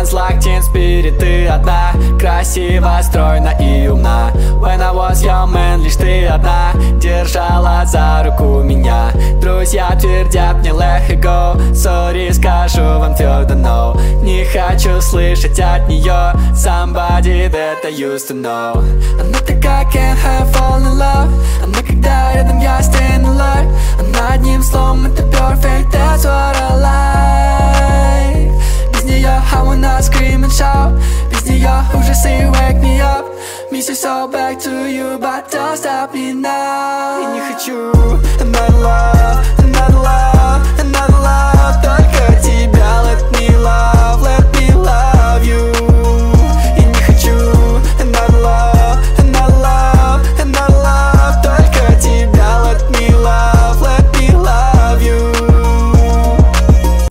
Sounds like teen spirit, ты одна, красива, стройна и умна. When I was young man, лишь ты одна держала за руку меня. Друзья твердят мне let her go, sorry, скажу вам твердо no. Не хочу слышать от нее somebody that I used to know. Она такая can't have fall in love. Она когда рядом я staying alive. Она одним словом это perfect, that's what I like. Без нее I wanna scream and shout. Без нее ужасы wake me up. Miss you so back to you, but don't stop me now. И не хочу another love, another love.